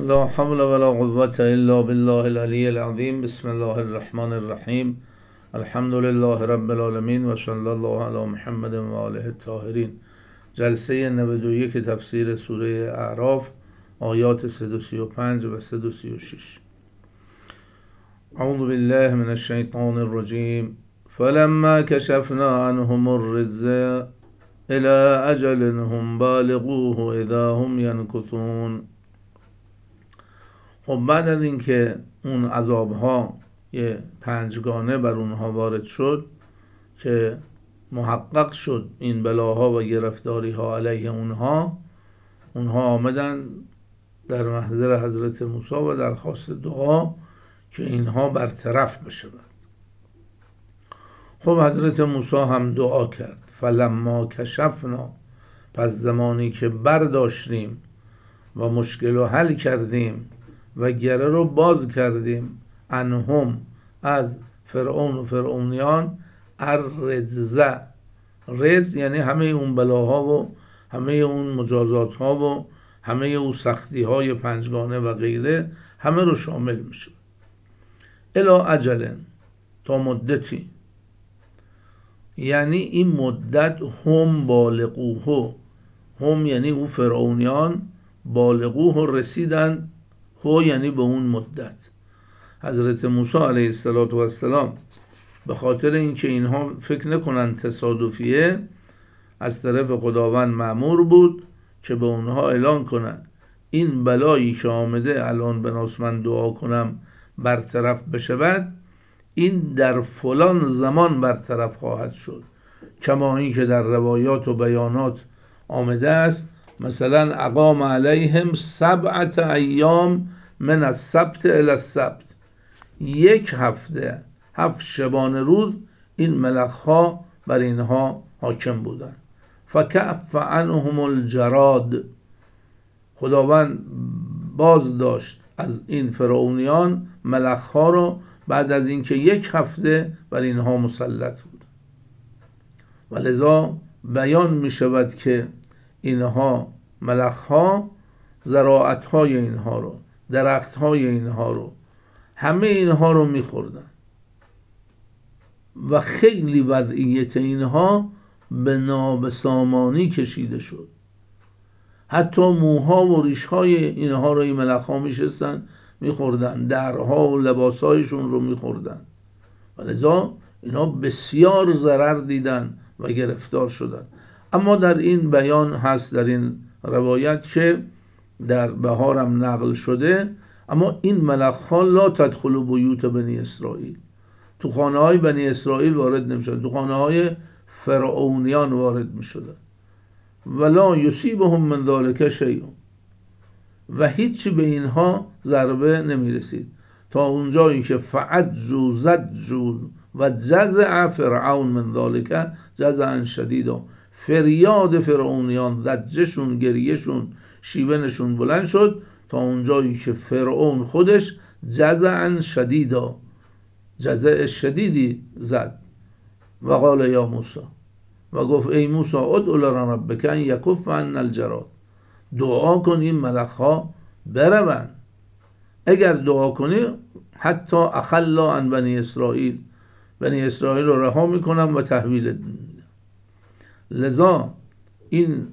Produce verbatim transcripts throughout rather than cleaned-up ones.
لا حول ولا قوة إلا بالله العلي العظيم. بسم الله الرحمن الرحیم. الحمد لله رب العالمین و صلی الله علی محمد و آله الطاهرین. جلسه نود و یک تفسیر سوره اعراف، آیات صد و سی و پنج و صد و سی و شش. اعوذ بالله من الشیطان الرجیم. فلما کشفنا عنهم الرجز الى اجل هم بالغوه اذا هم ینکثون. خب بعد از اینکه اون عذابها یه پنجگانه بر اونها وارد شد که محقق شد این بلاها و گرفتاری ها علیه اونها، اونها آمدن در محضر حضرت موسی و درخواست دعا که اینها برطرف بشوند. خب حضرت موسی هم دعا کرد. فلما کشفنا، پس زمانی که برداشتیم و مشکل رو حل کردیم و گره رو باز کردیم، عنهم، از فرعون و فرعونیان، الرجزه، رجز یعنی همه اون بلاها و همه اون مجازات ها و همه اون سختی های پنجگانه و غیره، همه رو شامل میشه. الا اجلن، تا مدتی، یعنی این مدت هم بالغوه، هم یعنی اون فرعونیان، بالغوه رسیدن، هو یعنی به اون مدت. حضرت موسی علیه السلام به خاطر اینکه اینها فکر نکنن تصادفیه، از طرف خداوند مأمور بود که به اونها اعلان کنن این بلایی که آمده الان به ناس من دعا کنم برطرف بشود، این در فلان زمان برطرف خواهد شد، کما این که در روایات و بیانات آمده است. مثلا اقام علیهم سبعت ایام من السبت الی السبت، یک هفته، هفت شبانه روز این ملخها بر اینها حاکم بودن. فکف عنهم الجراد، خداوند باز داشت از این فرعونیان ملخها رو بعد از اینکه یک هفته بر اینها مسلط بود. ولذا بیان می شود که اینها ملخها زراعتهای اینها رو، درختهای اینها رو، همه اینها رو می خوردن و خیلی وضعیت اینها به نابسامانی کشیده شد. حتی موها و ریشهای اینها رو این ملخها می شستن می خوردن، درها و لباسهایشون رو می خوردن. ولذا اینا بسیار ضرر دیدن و گرفتار شدن. اما در این بیان هست، در این روایت که در بهارم نقل شده، اما این ملخها لا تدخل بیوت بنی اسرائیل، تو خانه های بنی اسرائیل وارد نمی شدن، تو خانه های فرعونیان وارد می شدن. ولا یصیبهم من ذلک شیء، و هیچی به اینها ضربه نمی رسید تا اونجایی که فعجوا زجوا و جزع فرعون من ذلک جزعا شدیدا، فریاد فرعونیان، زجشون، گریهشون، شیونشون بلند شد تا اونجایی که فرعون خودش جزعا شدیدا، جزع شدیدی زد. و قال یا موسی، و گفت ای موسی ادع لنا ربک ان یکف عنا الجراد، دعا کن این ملخها بروند. اگر دعا کنی حتی اخلا عن بنی اسرائیل، بنی اسرائیل رو رها میکنم و تحویل میدم. لذا این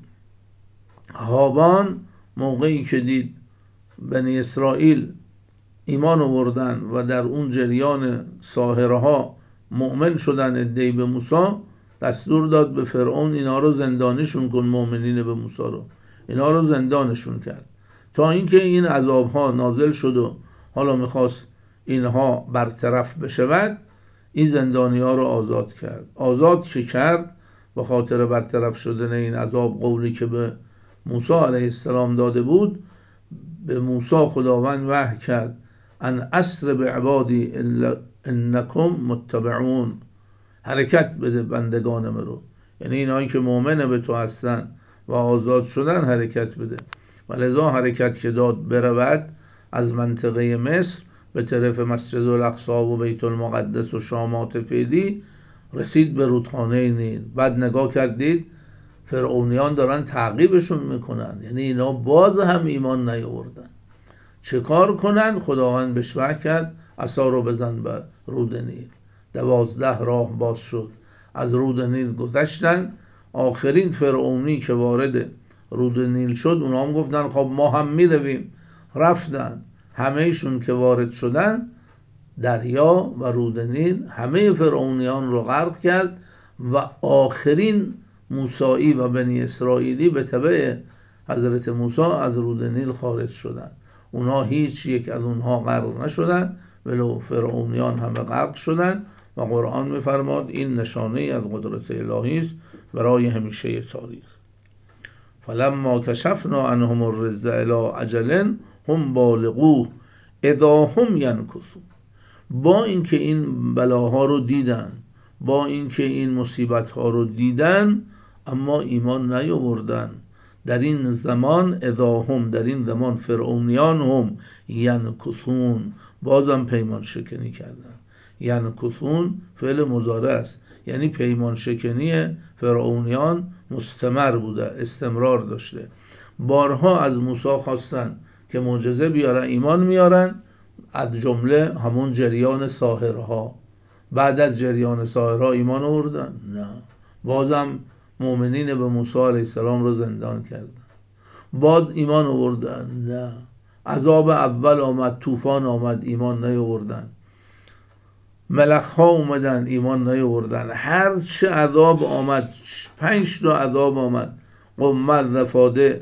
هابان موقعی که دید بنی اسرائیل ایمان آوردن و در اون جریان ساحره ها مؤمن شدن عده‌ای به موسی، دستور داد به فرعون اینا رو زندانشون کن، مؤمنین به موسی رو، اینا رو زندانشون کرد تا اینکه این عذاب ها نازل شد و حالا میخواست اینها برطرف بشود. این زندانی ها رو آزاد کرد. آزاد که کرد به خاطر برطرف شدن این عذاب، قولی که به موسی علیه السلام داده بود، به موسی خداوند وحی کرد ان اسر بعبادی انکم متبعون، حرکت بده بندگان من رو، یعنی اینایی که مؤمن به تو هستن و آزاد شدن حرکت بده. ولذا حرکت که داد برود از منطقه مصر به طرف مسجد الاقصی و بیت المقدس و شامات فعلی، رسید به رودخانه نیل. بعد نگاه کردید فرعونیان دارن تعقیبشون میکنن، یعنی اینا باز هم ایمان نیاوردن. چه کار کنن؟ خداوند بهش وحی کرد عصا رو بزن به رود نیل. دوازده راه باز شد، از رود نیل گذشتن. آخرین فرعونی که وارد رود نیل شد اونا هم گفتن خب ما هم میرویم. رفتن، همهشون که وارد شدن دریا و رود نیل همه فرعونیان رو غرق کرد و آخرین موسایی و بنی اسرائیلی به تبع حضرت موسی از رود نیل خارج شدن. اونا هیچ یک از اونها غرق نشدن، ولو فرعونیان همه غرق شدن و قرآن میفرماد این نشانه از قدرت الهی است برای همیشه تاریخ. فلما کشفنا عنهم الرجز الی اجل هم بالغوه اذا هم ینکثون. با اینکه این بلاها رو دیدن، با اینکه این مصیبت ها رو دیدن، اما ایمان نیاوردن. در این زمان اذا هم، در این زمان فرعونیان هم ینکثون، بازم پیمان شکنی کردن. ینکثون فعل مضارع است، یعنی پیمان شکنی فرعونیان مستمر بوده، استمرار داشته. بارها از موسی خواستن که معجزه بیارن، ایمان میارن، از جمله همون جریان ساحرها. بعد از جریان ساحرها ایمان آوردن؟ نه، بازم مؤمنین به موسی علیه السلام رو زندان کردن. باز ایمان آوردن؟ نه. عذاب اول آمد، طوفان آمد، ایمان نیاوردن. ملخ‌ها اومدن، ایمان نیاوردن. هر چه عذاب آمد، پنج تا عذاب آمد، قمل، رفاده،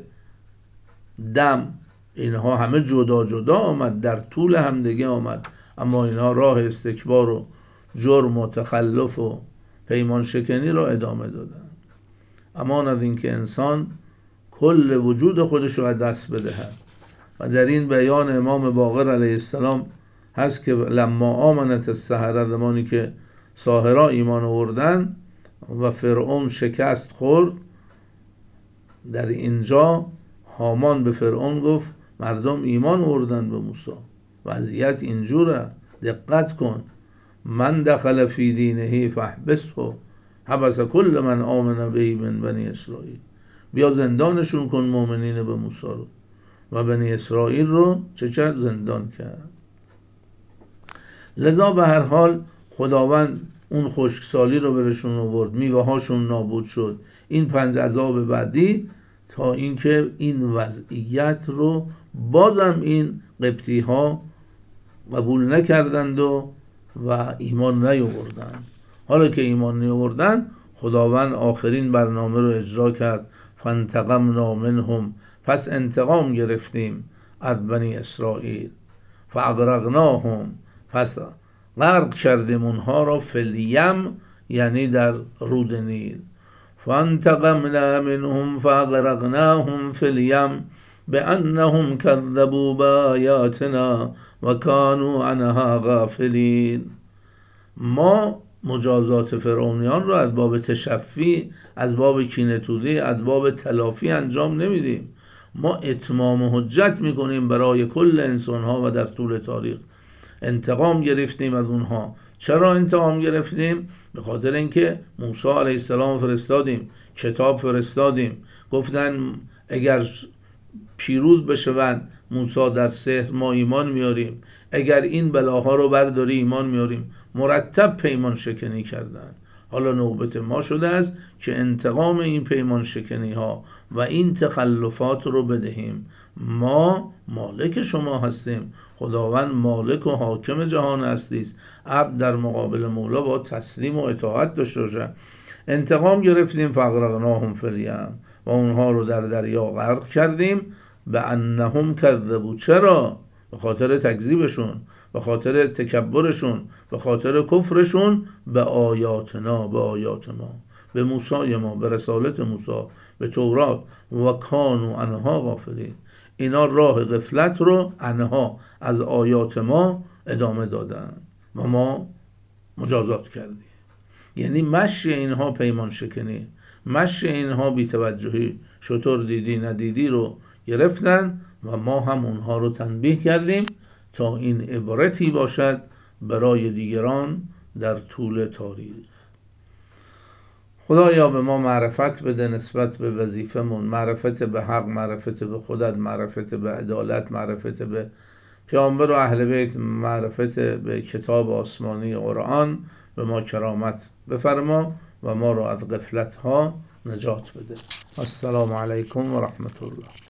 دم، اینها همه جدا جدا آمد، در طول همدیگه آمد، اما اینها راه استکبار و جرم و تخلف و پیمان شکنی را ادامه دادن. امان از این که انسان کل وجود خودش رو از دست بدهد. و در این بیان امام باقر علیه السلام هست که لما آمنت السحره، زمانی که ساحرها ایمان آوردن و فرعون شکست خورد، در اینجا هامان به فرعون گفت مردم ایمان آوردن به موسی، وضعیت اینجوره، دقت کن. من دخل فی دینه فاحبسه حبس کل من آمن به من بنی اسرائیل. بیا زندانشون کن مؤمنین به موسی رو. و بنی اسرائیل رو چه کرد؟ زندان کرد. لذا به هر حال خداوند اون خشکسالی رو برشون آورد، میوه هاشون نابود شد. این پنج عذاب بعدی تا اینکه این وضعیت رو بازم این قبطی ها قبول نکردند و و ایمان نیاوردند. حالا که ایمان نیاوردند، خداوند آخرین برنامه رو اجرا کرد. فانتقمنا منهم، پس انتقام گرفتیم از بنی اسرائیل. فاغرقناهم، پس غرق کردیم اونها را. فی الیم، یعنی در رود نیل. فانتقمنا منهم فاغرقناهم فی الیم بانهم کذبوا بآیاتنا و کانوا عنها غافلین. ما مجازات فرعونیان رو از باب تشفی، از باب کینه‌توزی، از باب تلافی انجام نمیدیم. ما اتمام حجت میکنیم برای کل انسانها و در طول تاریخ. انتقام گرفتیم از اونها. چرا انتقام گرفتیم؟ به خاطر اینکه موسی علیه السلام فرستادیم، کتاب فرستادیم، گفتن اگر پیروز بشوند موسی در سحر ما ایمان میاریم، اگر این بلاها رو برداری ایمان میاریم. مرتب پیمان شکنی کردن. حالا نوبت ما شده است که انتقام این پیمان شکنی ها و این تخلفات رو بدهیم. ما مالک شما هستیم. خداوند مالک و حاکم جهان هستی است. عبد در مقابل مولا با تسلیم و اطاعت داشته باشه. انتقام گرفتیم. فاغرقناهم فی الیم، و اونها رو در دریا غرق کردیم. به انهم کذبوا، چرا؟ به خاطر تکذیبشون، به خاطر تکبرشون، به خاطر کفرشون به آیاتنا، به آیات ما، به موسی ما، به رسالت موسی، به تورات. و کانوا عنها غافلین، اینا راه غفلت رو عنها، از آیات ما ادامه دادن و ما مجازات کردیم. یعنی مشی اینها پیمان شکنی، مشی اینها بی‌توجهی، شطور دیدی ندیدی رو گرفتن و ما هم اونها رو تنبیه کردیم تا این عبرتی باشد برای دیگران در طول تاریخ. خدایا به ما معرفت بده نسبت به وظیفمون، معرفت به حق، معرفت به خودت، معرفت به عدالت، معرفت به پیامبر و اهل بیت، معرفت به کتاب آسمانی قرآن. به ما کرامت بفرما و ما را از غفلت ها نجات بده. السلام علیکم و رحمت الله.